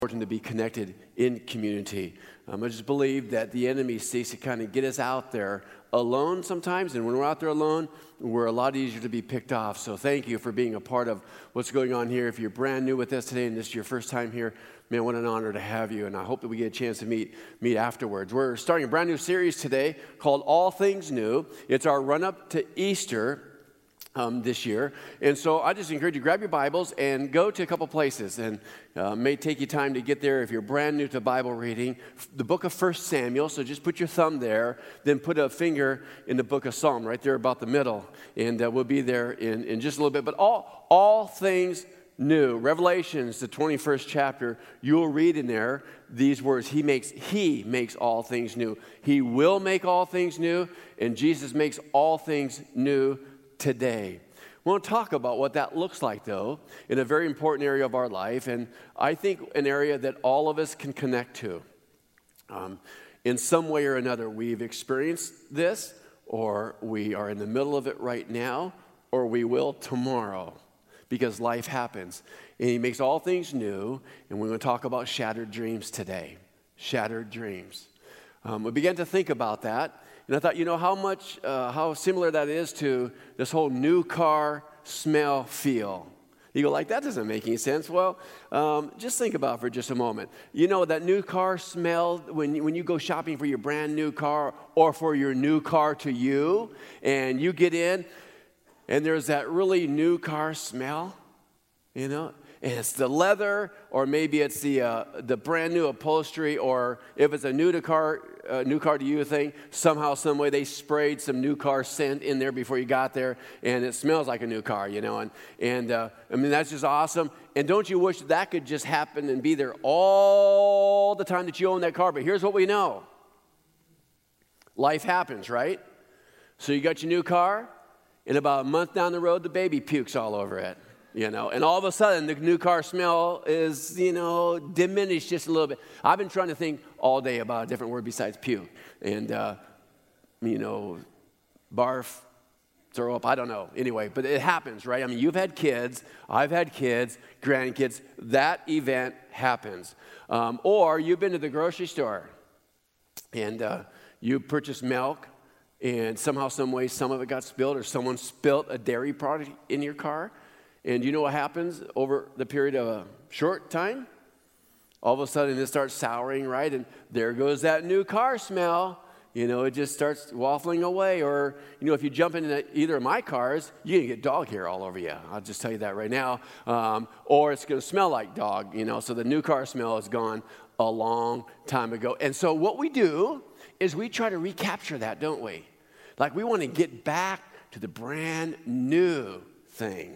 important to be connected in community. I just believe that the enemy seeks to kind of get us out there alone sometimes, and when we're out there alone, we're a lot easier to be picked off. So thank you for being a part of what's going on here. If you're brand new with us today and this is your first time here, man, what an honor to have you, and I hope that we get a chance to meet afterwards. We're starting a brand new series today called All Things New. It's our run-up to Easter this year. And so I just encourage you to grab your Bibles and go to a couple places. And may take you time to get there if you're brand new to Bible reading. The book of 1 Samuel, so just put your thumb there, then put a finger in the book of Psalm right there about the middle. And we'll be there in just a little bit. But all things new. Revelations, the 21st chapter, you'll read in there these words. He makes all things new. He will make all things new, and Jesus makes all things new today. We want to talk about what that looks like, though, in a very important area of our life, and I think an area that all of us can connect to. In some way or another, we've experienced this, or we are in the middle of it right now, or we will tomorrow, because life happens. And He makes all things new, and we're going to talk about shattered dreams today. Shattered dreams. We began to think about that. And I thought, how similar that is to this whole new car smell feel. You go like, that doesn't make any sense. Well, just think about it for just a moment. You know that new car smell when you go shopping for your brand new car or for your new car to you, and you get in, and there's that really new car smell, and it's the leather, or maybe it's the brand new upholstery, or if it's a new car to you thing, somehow, some way they sprayed some new car scent in there before you got there, and it smells like a new car, and that's just awesome. And don't you wish that could just happen and be there all the time that you own that car? But here's what we know: life happens, right? So you got your new car, and about a month down the road, the baby pukes all over it. And all of a sudden, the new car smell is, diminished just a little bit. I've been trying to think all day about a different word besides puke. And, barf, throw up, I don't know. Anyway, but it happens, right? I mean, you've had kids, I've had kids, grandkids. That event happens. Or you've been to the grocery store, and you purchased milk, and somehow, some way, some of it got spilled, or someone spilled a dairy product in your car. And you know what happens over the period of a short time? All of a sudden it starts souring, right? And there goes that new car smell. It just starts waffling away. Or, if you jump into either of my cars, you're going to get dog hair all over you. I'll just tell you that right now. Or it's going to smell like dog, So the new car smell is gone a long time ago. And so what we do is we try to recapture that, don't we? Like we want to get back to the brand new thing.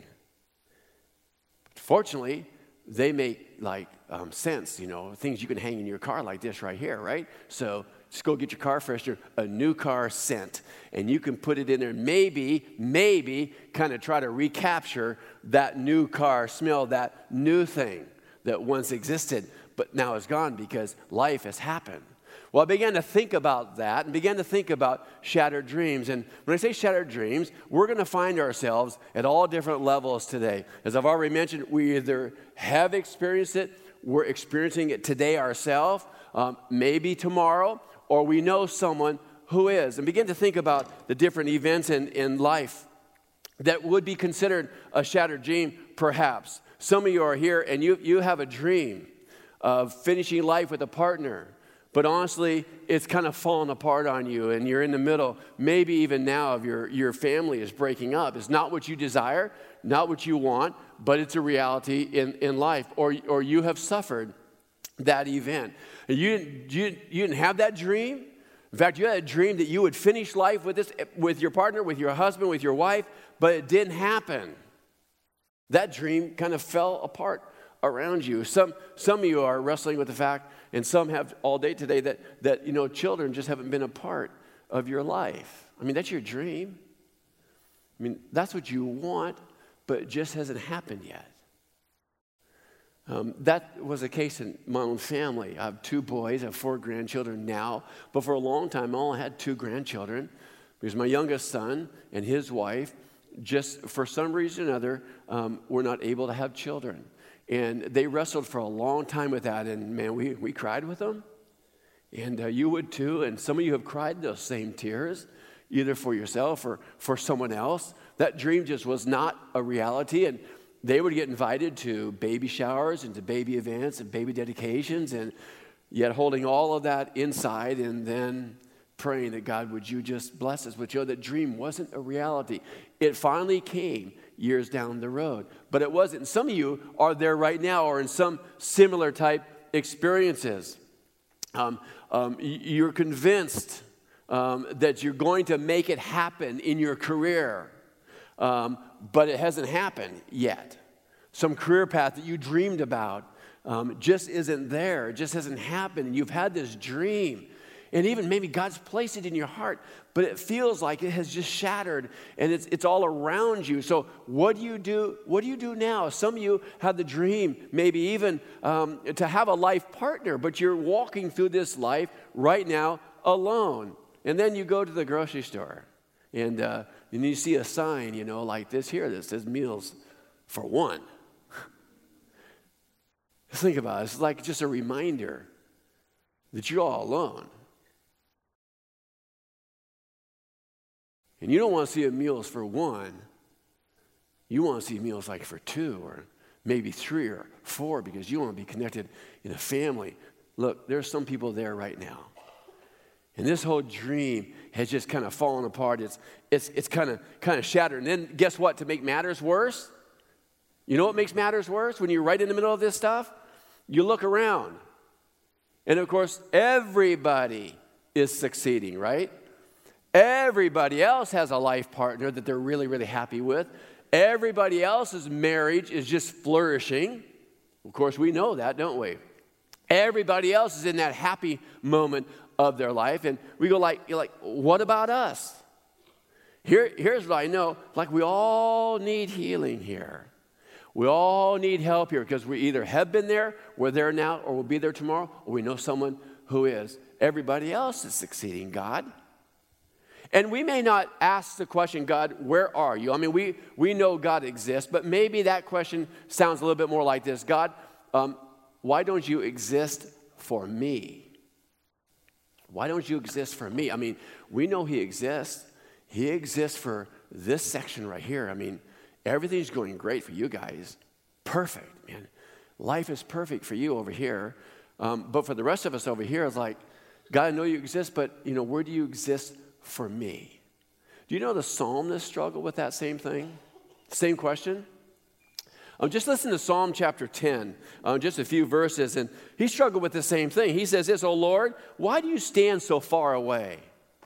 Fortunately, they make sense, things you can hang in your car like this right here, right? So just go get your car freshener, a new car scent, and you can put it in there. Maybe kind of try to recapture that new car smell, that new thing that once existed, but now is gone because life has happened. Well, I began to think about that and began to think about shattered dreams. And when I say shattered dreams, we're going to find ourselves at all different levels today. As I've already mentioned, we either have experienced it, we're experiencing it today ourselves, maybe tomorrow, or we know someone who is. And begin to think about the different events in life that would be considered a shattered dream, perhaps. Some of you are here and you have a dream of finishing life with a partner. But honestly, it's kind of fallen apart on you, and you're in the middle, maybe even now, of your family is breaking up. It's not what you desire, not what you want, but it's a reality in life. Or you have suffered that event. You didn't have that dream. In fact, you had a dream that you would finish life with your partner, with your husband, with your wife, but it didn't happen. That dream kind of fell apart around you. Some of you are wrestling with the fact, and some have all day today, that children just haven't been a part of your life. I mean, that's your dream. I mean, that's what you want, but it just hasn't happened yet. That was the case in my own family. I have 2 boys, I have 4 grandchildren now, but for a long time I only had 2 grandchildren because my youngest son and his wife just for some reason or another were not able to have children. And they wrestled for a long time with that. And man, we cried with them. And you would too. And some of you have cried those same tears, either for yourself or for someone else. That dream just was not a reality. And they would get invited to baby showers and to baby events and baby dedications, and yet holding all of that inside and then praying that God, would you just bless us? But you know, that dream wasn't a reality. It finally came years down the road, but it wasn't. And some of you are there right now or in some similar type experiences. You're convinced that you're going to make it happen in your career, but it hasn't happened yet. Some career path that you dreamed about just isn't there. It just hasn't happened. And you've had this dream. And even maybe God's placed it in your heart, but it feels like it has just shattered and it's all around you. So what do you do? What do you do now? Some of you had the dream, maybe even to have a life partner, but you're walking through this life right now alone. And then you go to the grocery store and you see a sign, like this here that says meals for one. Think about it. It's like just a reminder that you're all alone. And you don't want to see a meals for one. You want to see meals like for two or maybe three or four because you want to be connected in a family. Look, there's some people there right now. And this whole dream has just kind of fallen apart. It's kind of shattered. And then guess what? To make matters worse, you know what makes matters worse when you're right in the middle of this stuff? You look around. And of course, everybody is succeeding, right? Everybody else has a life partner that they're really, really happy with. Everybody else's marriage is just flourishing. Of course, we know that, don't we? Everybody else is in that happy moment of their life. And we go you're like, what about us? Here's what I know. Like, we all need healing here. We all need help here because we either have been there, we're there now, or we'll be there tomorrow, or we know someone who is. Everybody else is succeeding, God. And we may not ask the question, God, where are you? I mean, we know God exists, but maybe that question sounds a little bit more like this. God, why don't you exist for me? Why don't you exist for me? I mean, we know he exists. He exists for this section right here. I mean, everything's going great for you guys. Perfect, man. Life is perfect for you over here. But for the rest of us over here, it's like, God, I know you exist, but, where do you exist for me? Do you know the psalmist struggled with that same thing? Same question? Just listen to Psalm chapter 10, just a few verses, and he struggled with the same thing. He says this, "O Lord, why do you stand so far away?"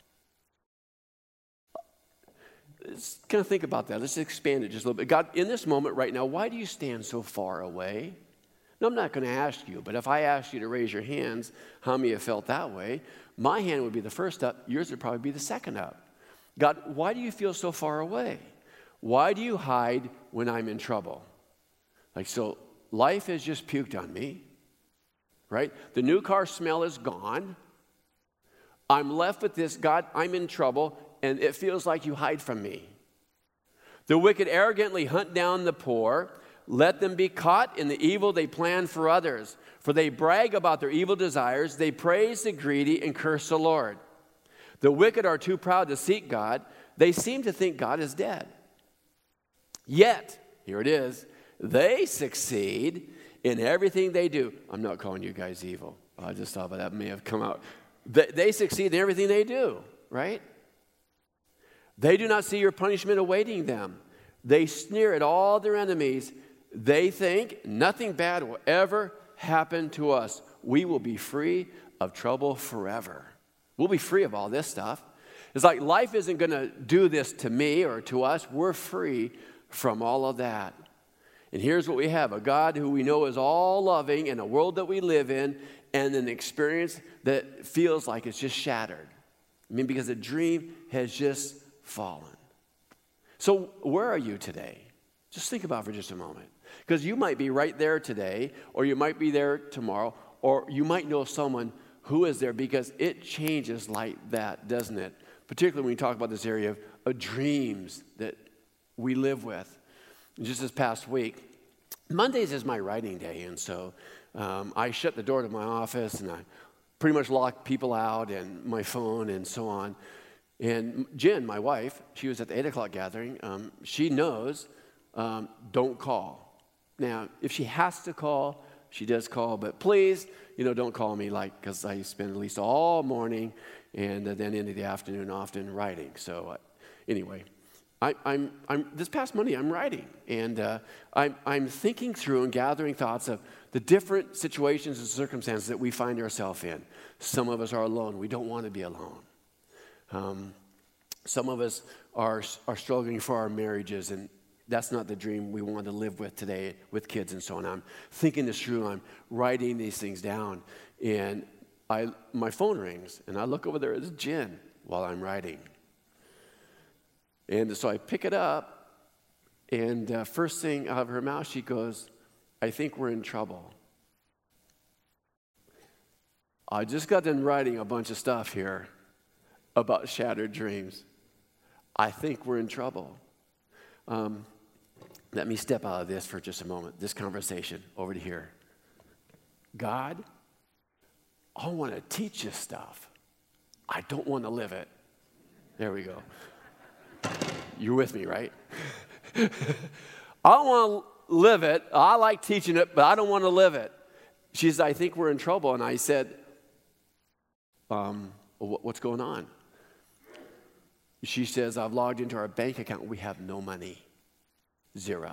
Let's kind of think about that. Let's expand it just a little bit. God, in this moment right now, why do you stand so far away? Now, I'm not going to ask you, but if I asked you to raise your hands, how many have felt that way? My hand would be the first up. Yours would probably be the second up. God, why do you feel so far away? Why do you hide when I'm in trouble? So life has just puked on me, right? The new car smell is gone. I'm left with this. God, I'm in trouble, and it feels like you hide from me. The wicked arrogantly hunt down the poor. Let them be caught in the evil they plan for others. For they brag about their evil desires. They praise the greedy and curse the Lord. The wicked are too proud to seek God. They seem to think God is dead. Yet, here it is, they succeed in everything they do. I'm not calling you guys evil. I just thought that may have come out. They succeed in everything they do, right? They do not see your punishment awaiting them. They sneer at all their enemies. They think nothing bad will ever happen to us. We will be free of trouble forever. We'll be free of all this stuff. It's like life isn't going to do this to me or to us. We're free from all of that. And here's what we have, a God who we know is all loving in a world that we live in and an experience that feels like it's just shattered. I mean, because a dream has just fallen. So where are you today? Just think about it for just a moment. Because you might be right there today, or you might be there tomorrow, or you might know someone who is there, because it changes like that, doesn't it? Particularly when we talk about this area of dreams that we live with. And just this past week, Mondays is my writing day, and so I shut the door to my office, and I pretty much lock people out and my phone and so on. And Jen, my wife, she was at the 8 o'clock gathering. She knows, don't call. Now, if she has to call, she does call, but please, don't call me because I spend at least all morning and then into the afternoon often writing. So anyway, I'm this past Monday I'm writing, and I'm thinking through and gathering thoughts of the different situations and circumstances that we find ourselves in. Some of us are alone. We don't want to be alone. Some of us are struggling for our marriages, and that's not the dream we want to live with today with kids and so on. I'm thinking this through. I'm writing these things down, and my phone rings, and I look over there. It's Jen while I'm writing. And so I pick it up, and first thing out of her mouth, she goes, "I think we're in trouble." I just got done writing a bunch of stuff here about shattered dreams. I think we're in trouble. Let me step out of this for just a moment, this conversation over to here. God, I want to teach you stuff. I don't want to live it. There we go. You're with me, right? I don't want to live it. I like teaching it, but I don't want to live it. She said, "I think we're in trouble." And I said, what's going on? She says, "I've logged into our bank account. We have no money. Zero."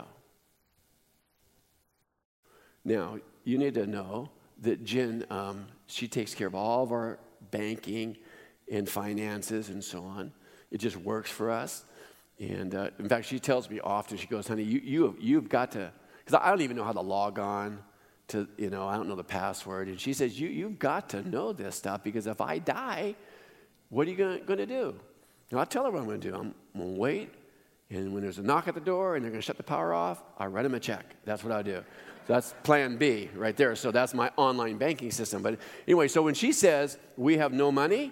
Now, you need to know that Jen, she takes care of all of our banking and finances and so on. It just works for us. And in fact, she tells me often, she goes, "Honey, you've got to," because I don't even know how to log on to, I don't know the password. And she says, you've got to know this stuff, because if I die, what are you going to do? And I'll tell her what I'm going to do. I'm going to wait, and when there's a knock at the door and they're going to shut the power off, I write them a check. That's what I do. So that's plan B right there. So that's my online banking system. But anyway, so when she says, "We have no money,"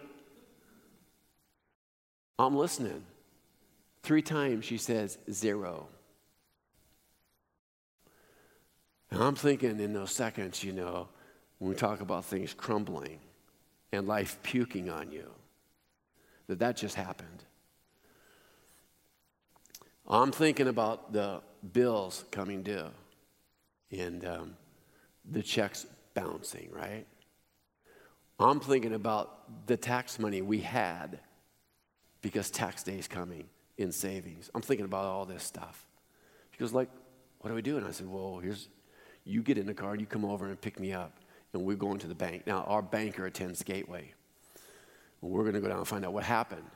I'm listening. 3 times she says, "Zero." And I'm thinking in those seconds, when we talk about things crumbling and life puking on you, that just happened. I'm thinking about the bills coming due and the checks bouncing, right? I'm thinking about the tax money we had because tax day is coming in savings. I'm thinking about all this stuff. She goes, "What do we do?" And I said, "Well, you get in the car and you come over and pick me up, and we're going to the bank." Now, our banker attends Gateway. We're going to go down and find out what happened.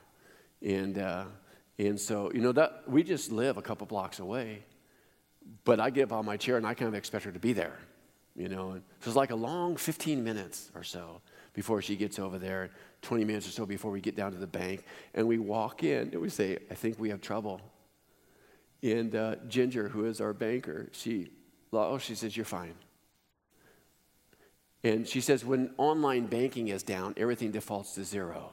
And so, that we just live a couple blocks away, but I get up on my chair and I kind of expect her to be there, And so it's like a long 15 minutes or so before she gets over there, 20 minutes or so before we get down to the bank, and we walk in and we say, "I think we have trouble." And Ginger, who is our banker, she says, "You're fine." And she says, when online banking is down, everything defaults to zero.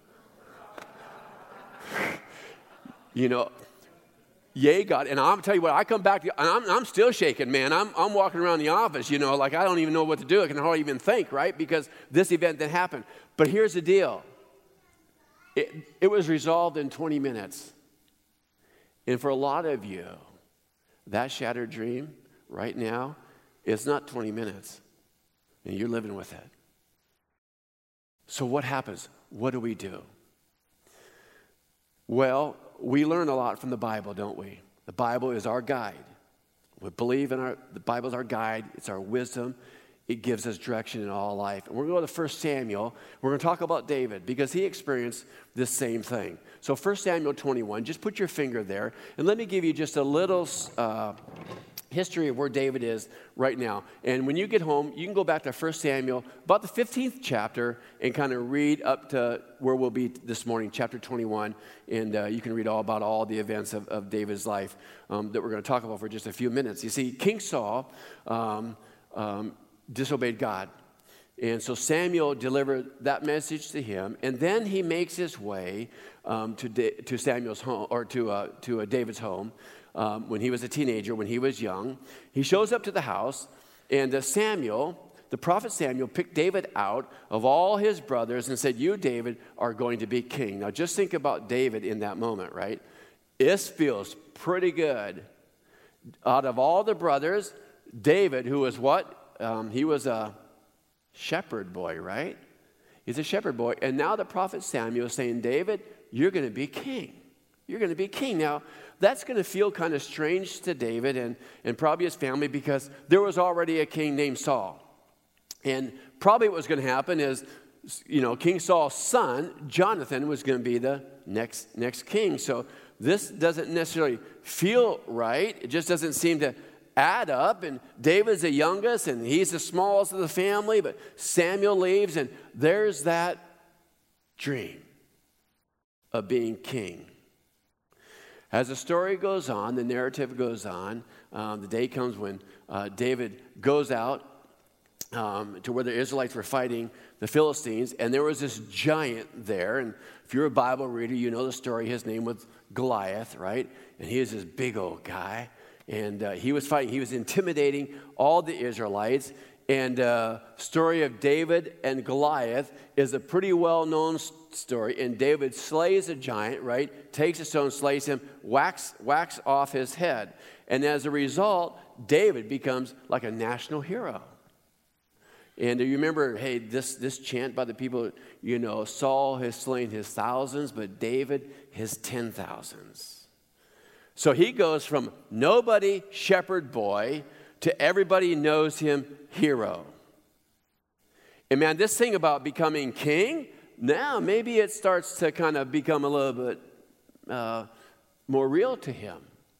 Yay, God. And I'm tell you what, I come back, and I'm still shaking, man. I'm walking around the office, like I don't even know what to do. I can hardly even think, right? Because this event didn't happen. But here's the deal. It was resolved in 20 minutes. And for a lot of you, that shattered dream right now, it's not 20 minutes. And you're living with it. So what happens? What do we do? Well, we learn a lot from the Bible, don't we? The Bible is our guide. We believe the Bible is our guide. It's our wisdom. It gives us direction in all life. And we're going to go to 1 Samuel. We're going to talk about David because he experienced this same thing. So 1 Samuel 21, just put your finger there. And let me give you just a little history of where David is right now. And when you get home, you can go back to 1 Samuel, about the 15th chapter, and kind of read up to where we'll be this morning, chapter 21. And you can read all about all the events of David's life that we're going to talk about for just a few minutes. You see, King Saul disobeyed God. And so Samuel delivered that message to him, and then he makes his way to Samuel's home, or to David's home. when he was a teenager, when he was young. He shows up to the house, and Samuel, the prophet Samuel, picked David out of all his brothers and said, you, David, are going to be king. Now, just think about David in that moment, right? This feels pretty good. Out of all the brothers, David, who was what? He was a shepherd boy, right? He's a shepherd boy. And now the prophet Samuel is saying, David, you're going to be king. You're going to be king. Now, that's going to feel kind of strange to David and probably his family because there was already a king named Saul. And probably what was going to happen is, King Saul's son, Jonathan, was going to be the next king. So this doesn't necessarily feel right. It just doesn't seem to add up. And David's the youngest, and he's the smallest of the family, but Samuel leaves, and there's that dream of being king. As the story goes on, the narrative goes on, the day comes when David goes out to where the Israelites were fighting the Philistines, and there was this giant there. And if you're a Bible reader, you know the story. His name was Goliath, right? And he was this big old guy. And he was fighting. He was intimidating all the Israelites. And story of David and Goliath is a pretty well-known story. And David slays a giant, right? Takes a stone, slays him, whacks off his head. And as a result, David becomes like a national hero. And you remember, hey, this chant by the people, Saul has slain his thousands, but David his 10,000s. So he goes from nobody shepherd boy to everybody knows him hero. And man, this thing about becoming king, now maybe it starts to kind of become a little bit more real to him.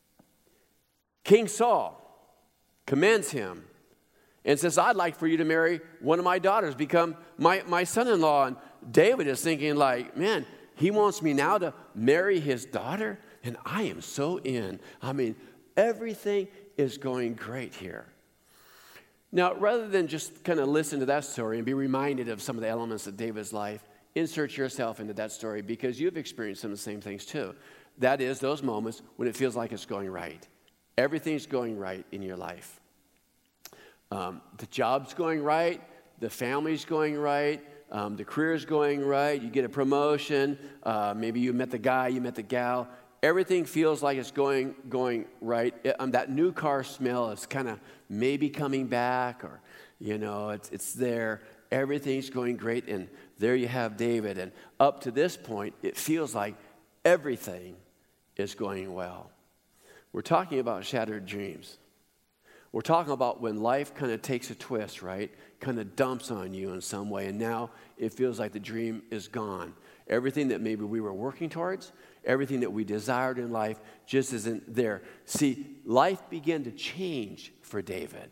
King Saul commends him and says, I'd like for you to marry one of my daughters, become my son-in-law. And David is thinking like, man, he wants me now to marry his daughter? And I am so in. I mean, everything is going great here. Now, rather than just kind of listen to that story and be reminded of some of the elements of David's life, insert yourself into that story because you've experienced some of the same things too. That is those moments when it feels like it's going right. Everything's going right in your life. The job's going right, the family's going right, the career's going right, you get a promotion, maybe you met the guy, you met the gal. Everything feels like it's going right. That new car smell is kind of maybe coming back or, it's there. Everything's going great, and there you have David. And up to this point, it feels like everything is going well. We're talking about shattered dreams. We're talking about when life kind of takes a twist, right? Kind of dumps on you in some way, and now it feels like the dream is gone. Everything that maybe we were working towards, everything that we desired in life just isn't there. See, life began to change for David.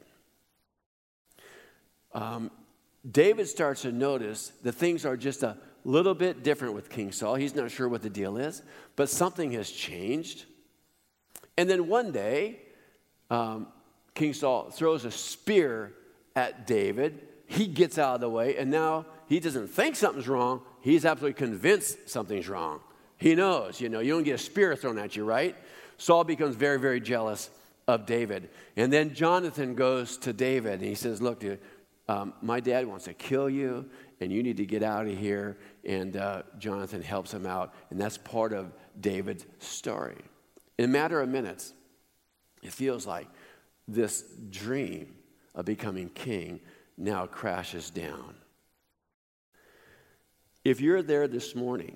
David starts to notice that things are just a little bit different with King Saul. He's not sure what the deal is, but something has changed. And then one day, King Saul throws a spear at David. He gets out of the way, and now he doesn't think something's wrong. He's absolutely convinced something's wrong. He knows, you don't get a spear thrown at you, right? Saul becomes very, very jealous of David. And then Jonathan goes to David, and he says, look, dude, my dad wants to kill you, and you need to get out of here. And Jonathan helps him out, and that's part of David's story. In a matter of minutes, it feels like this dream of becoming king now crashes down. If you're there this morning,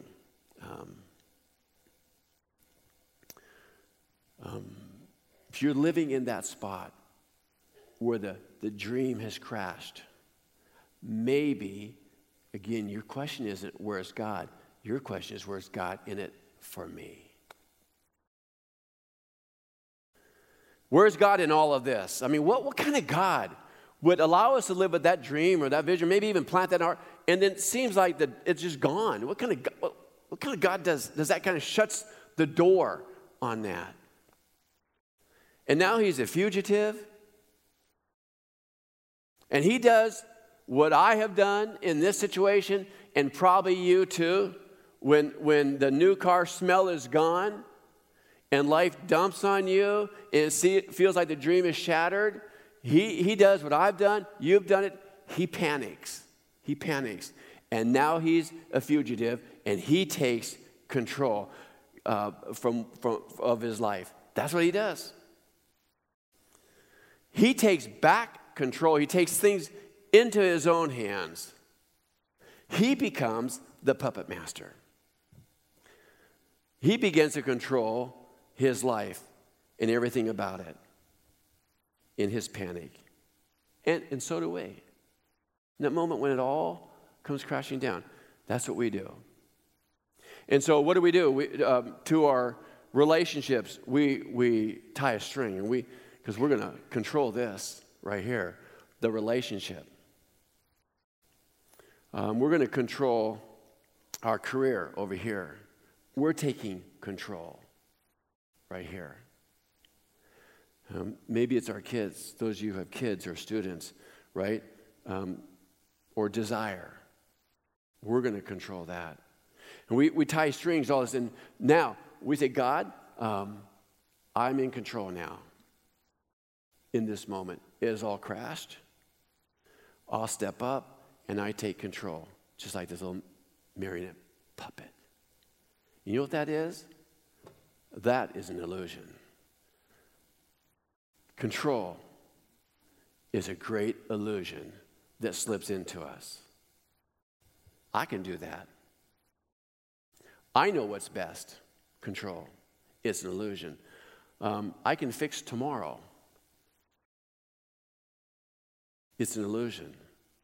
if you're living in that spot where the dream has crashed, maybe, again, your question isn't, where's God? Your question is, where's God in it for me? Where's God in all of this? I mean, what kind of God would allow us to live with that dream or that vision, maybe even plant that in our, and then it seems like that it's just gone? What kind of God does that kind of shuts the door on that? And now he's a fugitive. And he does what I have done in this situation, and probably you too, when the new car smell is gone, and life dumps on you and it feels like the dream is shattered, he does what I've done, you've done it, he panics. He panics. And now he's a fugitive, and he takes control of his life. That's what he does. He takes back control. He takes things into his own hands. He becomes the puppet master. He begins to control his life and everything about it in his panic. And so do we. In that moment when it all comes crashing down, that's what we do. And so what do? To our relationships, we tie a string, and because we're going to control this right here, the relationship. We're going to control our career over here. We're taking control right here. Maybe it's our kids, those of you who have kids or students, right? Or desire. We're going to control that. And we tie strings, all this. And now we say, God, I'm in control now. In this moment, it has all crashed. I'll step up and I take control, just like this little marionette puppet. You know what that is? That is an illusion. Control is a great illusion that slips into us. I can do that. I know what's best. Control. It's an illusion. I can fix tomorrow. It's an illusion.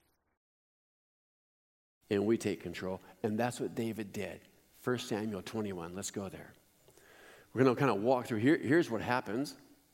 And we take control. And that's what David did. 1 Samuel 21. Let's go there. We're going to kind of walk through. Here's what happens.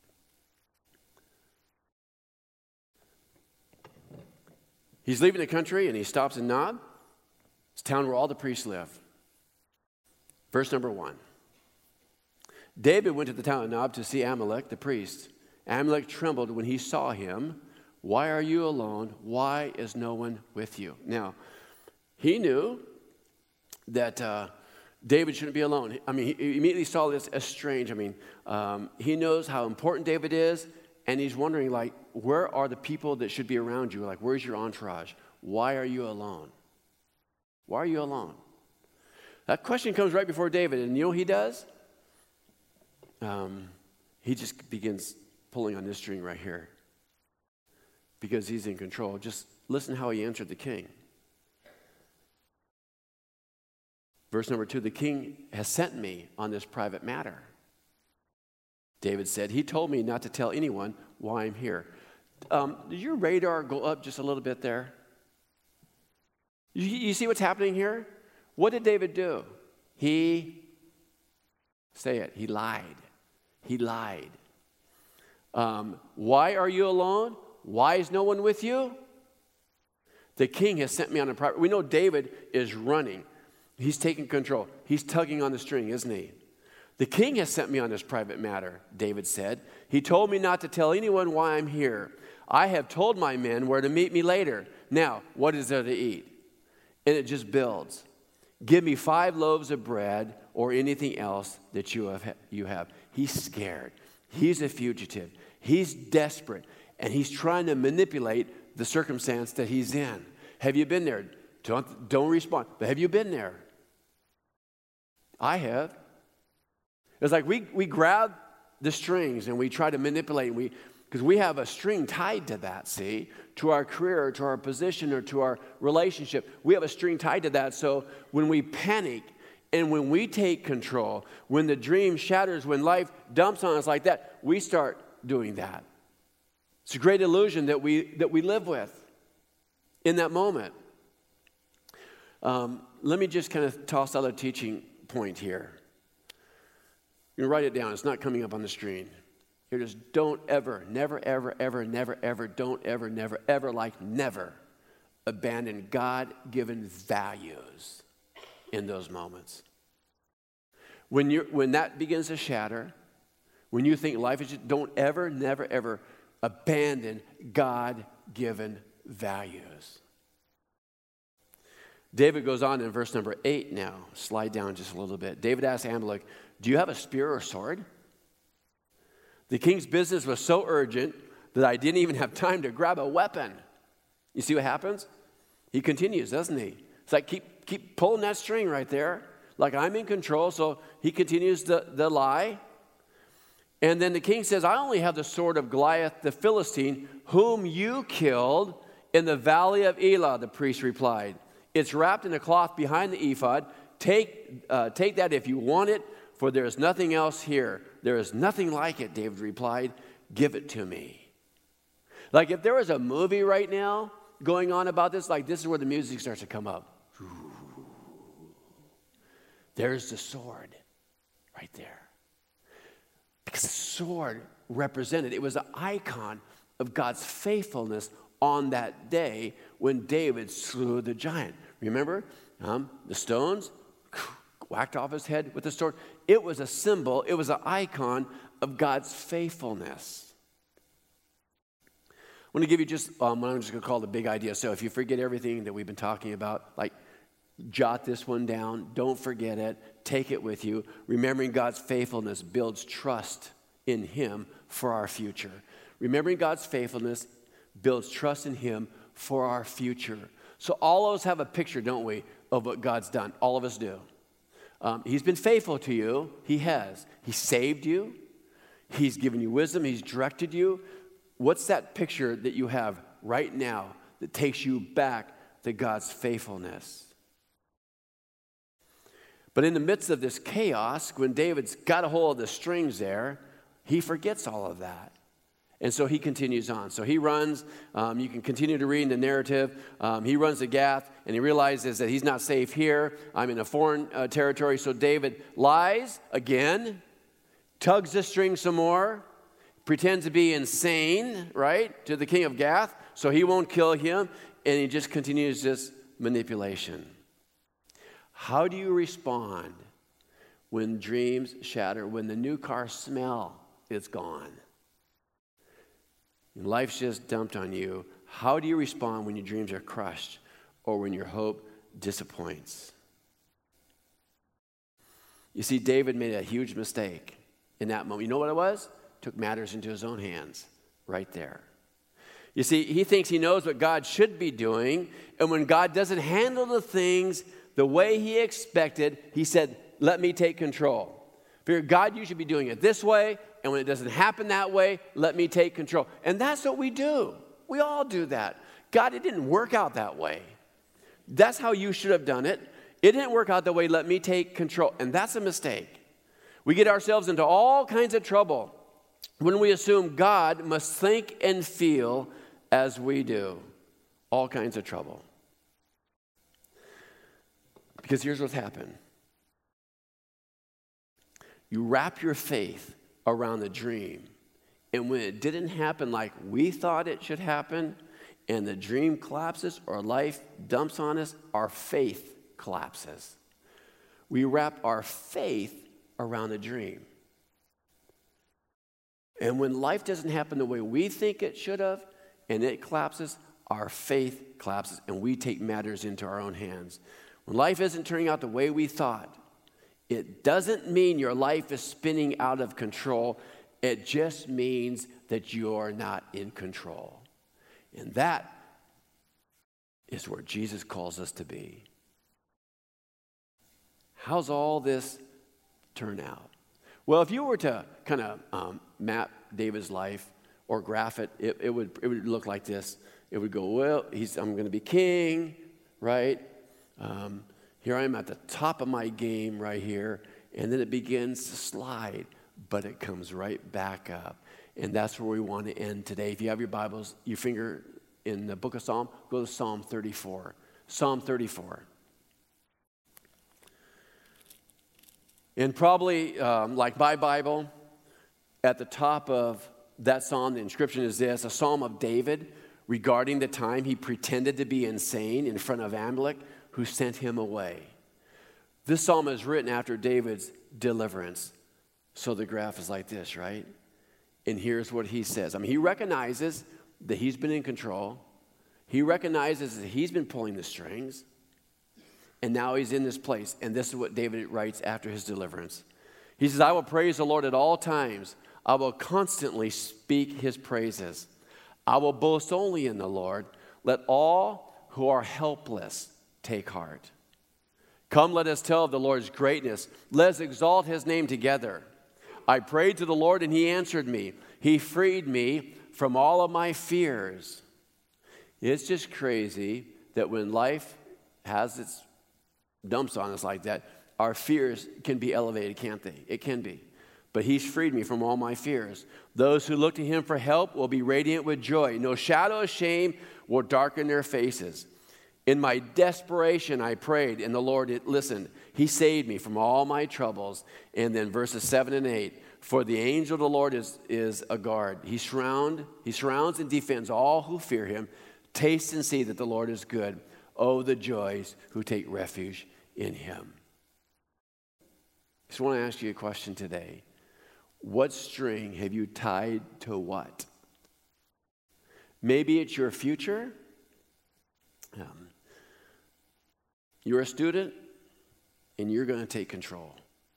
He's leaving the country and he stops in Nob. It's a town where all the priests live. Verse number 1. David went to the town of Nob to see Amalek, the priest. Amalek trembled when he saw him. Why are you alone? Why is no one with you? Now, he knew that David shouldn't be alone. I mean, he immediately saw this as strange. I mean, he knows how important David is, and he's wondering, like, where are the people that should be around you? Like, where's your entourage? Why are you alone? Why are you alone? That question comes right before David, and you know what he does? He just begins pulling on this string right here because he's in control. Just listen how he answered the king. Verse number 2, the king has sent me on this private matter. David said, he told me not to tell anyone why I'm here. Did your radar go up just a little bit there? You see what's happening here? What did David do? He lied. He lied. Why are you alone? Why is no one with you? The king has sent me on a private. We know David is running. He's taking control. He's tugging on the string, isn't he? The king has sent me on this private matter, David said. He told me not to tell anyone why I'm here. I have told my men where to meet me later. Now, what is there to eat? And it just builds. Give me 5 loaves of bread or anything else that you have. He's scared. He's a fugitive. He's desperate. And he's trying to manipulate the circumstance that he's in. Have you been there? Don't respond. But have you been there? I have. It's like we grab the strings and we try to manipulate. Because we have a string tied to that, see? To our career, or to our position, or to our relationship. We have a string tied to that. So when we panic and when we take control, when the dream shatters, when life dumps on us like that, we start doing that. It's a great illusion that we live with in that moment. Let me just kind of toss out a teaching point here. You can write it down. It's not coming up on the screen. Here it is. Don't ever, never, ever, ever, never, ever, don't ever, never, ever, like never abandon God-given values in those moments. When that begins to shatter, when you think life is just, don't ever, never, ever abandon God-given values. David goes on in verse number 8 now. Slide down just a little bit. David asks Amalek, do you have a spear or sword? The king's business was so urgent that I didn't even have time to grab a weapon. You see what happens? He continues, doesn't he? It's like keep pulling that string right there. Like I'm in control, so he continues the lie. And then the king says, I only have the sword of Goliath the Philistine, whom you killed in the valley of Elah, the priest replied. It's wrapped in a cloth behind the ephod. Take that if you want it, for there is nothing else here. There is nothing like it, David replied. Give it to me. Like if there was a movie right now going on about this, like this is where the music starts to come up. There's the sword right there. Because the sword represented, it was an icon of God's faithfulness on that day when David slew the giant. Remember, the stones whacked off his head with the sword. It was a symbol, it was an icon of God's faithfulness. I want to give you just what I'm just going to call the big idea. So if you forget everything that we've been talking about, like jot this one down. Don't forget it. Take it with you. Remembering God's faithfulness builds trust in Him for our future. Remembering God's faithfulness builds trust in Him for our future. So all of us have a picture, don't we, of what God's done. All of us do. He's been faithful to you. He has. He saved you. He's given you wisdom. He's directed you. What's that picture that you have right now that takes you back to God's faithfulness? But in the midst of this chaos, when David's got a hold of the strings there, he forgets all of that. And so he continues on. So he runs. You can continue to read in the narrative. He runs to Gath, and he realizes that he's not safe here. I'm in a foreign territory. So David lies again, tugs the string some more, pretends to be insane, right, to the king of Gath, so he won't kill him, and he just continues this manipulation. How do you respond when dreams shatter, when the new car smell is gone? And life's just dumped on you. How do you respond when your dreams are crushed or when your hope disappoints? You see, David made a huge mistake in that moment. You know what it was? Took matters into his own hands right there. You see, he thinks he knows what God should be doing, and when God doesn't handle the things the way he expected, he said, let me take control. Fear God, you should be doing it this way, and when it doesn't happen that way, let me take control. And that's what we do. We all do that. God, it didn't work out that way. That's how you should have done it. It didn't work out that way, let me take control. And that's a mistake. We get ourselves into all kinds of trouble when we assume God must think and feel as we do. All kinds of trouble. Because here's what's happened. You wrap your faith around the dream, and when it didn't happen like we thought it should happen, and the dream collapses or life dumps on us, our faith collapses. We wrap our faith around the dream. And when life doesn't happen the way we think it should have, and it collapses, our faith collapses, and we take matters into our own hands. When life isn't turning out the way we thought, it doesn't mean your life is spinning out of control. It just means that you're not in control. And that is where Jesus calls us to be. How's all this turn out? Well, if you were to kind of map David's life or graph it, it would look like this. It would go, well, I'm going to be king, right? Here I am at the top of my game right here, and then it begins to slide, but it comes right back up. And that's where we want to end today. If you have your Bibles, your finger in the book of Psalm, go to Psalm 34. Psalm 34. And probably, like my Bible, at the top of that psalm, the inscription is this, a psalm of David regarding the time he pretended to be insane in front of Amalek, who sent him away. This psalm is written after David's deliverance. So the graph is like this, right? And here's what he says. I mean, he recognizes that he's been in control. He recognizes that he's been pulling the strings. And now he's in this place. And this is what David writes after his deliverance. He says, I will praise the Lord at all times. I will constantly speak his praises. I will boast only in the Lord. Let all who are helpless take heart. Come, let us tell of the Lord's greatness. Let us exalt his name together. I prayed to the Lord, and he answered me. He freed me from all of my fears. It's just crazy that when life has its dumps on us like that, our fears can be elevated, can't they? It can be. But he's freed me from all my fears. Those who look to him for help will be radiant with joy. No shadow of shame will darken their faces. In my desperation, I prayed, and the Lord listened. He saved me from all my troubles. And then verses 7 and 8. For the angel of the Lord is a guard. He surrounds and defends all who fear him. Taste and see that the Lord is good. Oh, the joys who take refuge in him. I just want to ask you a question today. What string have you tied to what? Maybe it's your future. You're a student, and you're going to take control.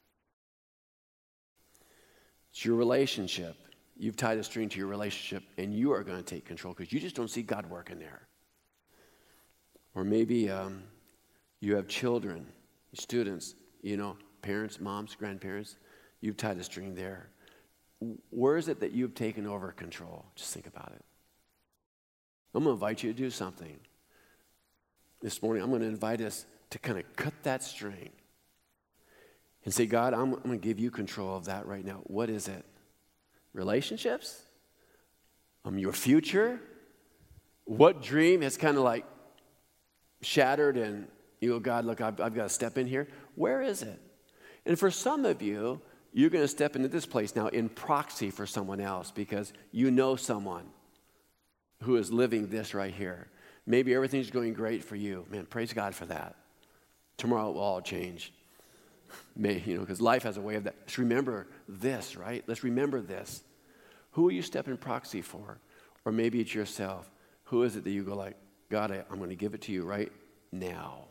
It's your relationship. You've tied a string to your relationship, and you are going to take control because you just don't see God working there. Or maybe you have children, students, parents, moms, grandparents. You've tied a string there. Where is it that you've taken over control? Just think about it. I'm going to invite you to do something. This morning, I'm going to invite us to kind of cut that string and say, God, I'm going to give you control of that right now. What is it? Relationships? Your future? What dream has kind of like shattered and you go, God, look, I've got to step in here. Where is it? And for some of you, you're going to step into this place now in proxy for someone else because you know someone who is living this right here. Maybe everything's going great for you. Man, praise God for that. Tomorrow it will all change. Because life has a way of that. Let's remember this, right? Let's remember this. Who will you step in proxy for? Or maybe it's yourself. Who is it that you go like, God, I'm going to give it to you right now.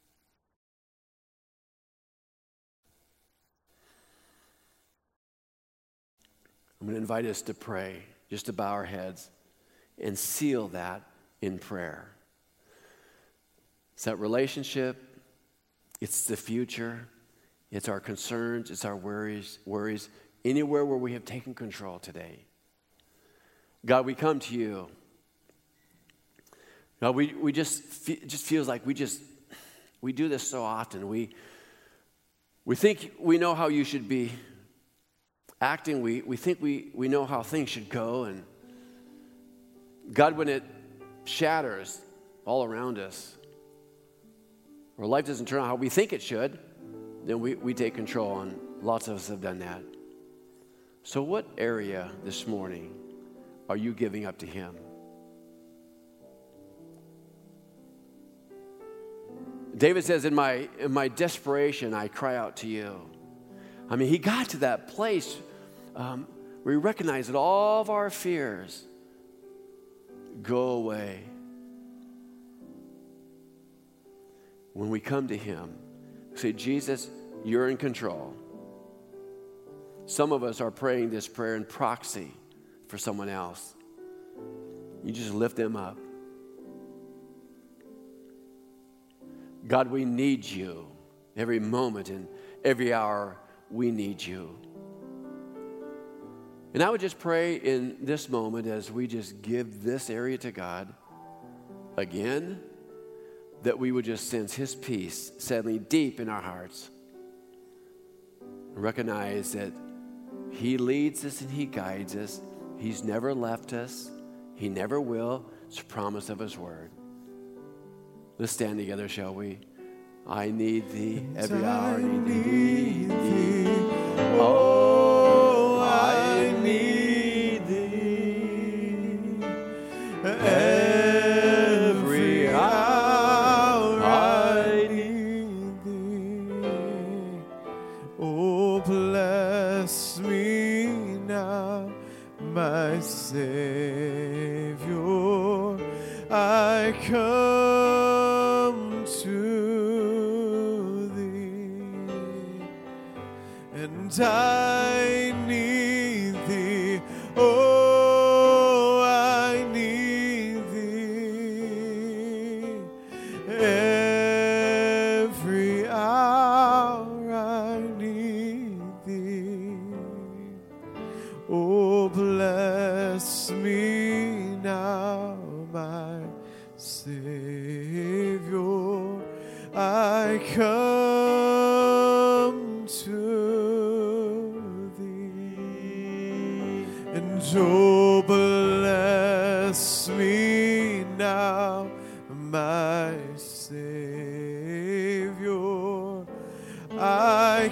I'm going to invite us to pray, just to bow our heads and seal that in prayer. It's that relationship. It's the future. It's our concerns. It's our worries. Anywhere where we have taken control today. God, we come to you. God, we just feels like we do this so often. We think we know how you should be acting. We think we know how things should go. And God, when it shatters all around us, or life doesn't turn out how we think it should, then we take control, and lots of us have done that. So what area this morning are you giving up to him? David says, in my desperation, I cry out to you. I mean, he got to that place where he recognized that all of our fears go away when we come to him. Say, Jesus, you're in control. Some of us are praying this prayer in proxy for someone else. You just lift them up. God, we need you. Every moment and every hour, we need you. And I would just pray in this moment as we just give this area to God again, that we would just sense his peace settling deep in our hearts. Recognize that he leads us and he guides us. He's never left us. He never will. It's a promise of his word. Let's stand together, shall we? I need thee every hour. I need thee. Oh, I need thee every hour. I need thee. Oh, bless me now, my Savior. I come to thee, and I need thee. I come to thee, and oh, bless me now, my Savior. I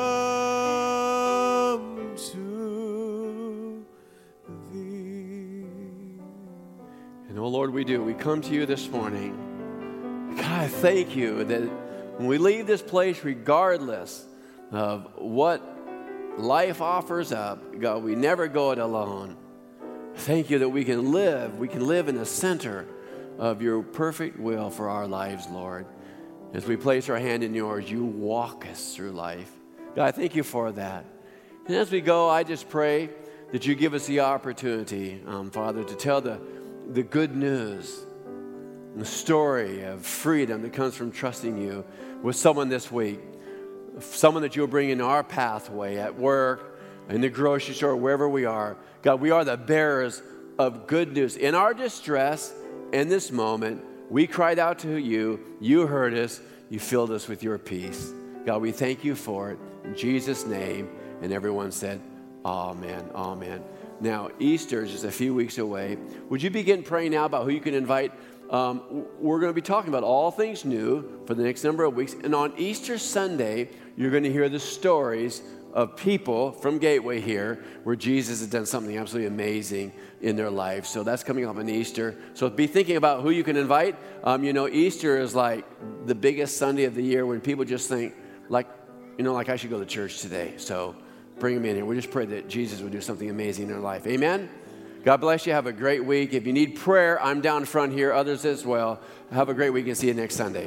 come to thee. And oh Lord, we do. We come to you this morning. God, thank you that when we leave this place, regardless of what life offers up, God, we never go it alone. Thank you that we can live in the center of your perfect will for our lives, Lord. As we place our hand in yours, you walk us through life. God, thank you for that. And as we go, I just pray that you give us the opportunity, Father, to tell the good news, the story of freedom that comes from trusting you with someone this week, someone that you'll bring into our pathway at work, in the grocery store, wherever we are. God, we are the bearers of good news. In our distress, in this moment, we cried out to you. You heard us. You filled us with your peace. God, we thank you for it. In Jesus' name. And everyone said, amen, amen. Now, Easter is just a few weeks away. Would you begin praying now about who you can invite? We're going to be talking about all things new for the next number of weeks. And on Easter Sunday, you're going to hear the stories of people from Gateway here where Jesus has done something absolutely amazing in their life. So that's coming up on Easter. So be thinking about who you can invite. Easter is like the biggest Sunday of the year when people just think, like I should go to church today. So bring them in here. We just pray that Jesus would do something amazing in their life. Amen? God bless you. Have a great week. If you need prayer, I'm down front here. Others as well. Have a great week and see you next Sunday.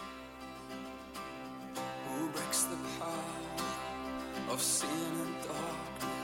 Who breaks the power of sin and darkness?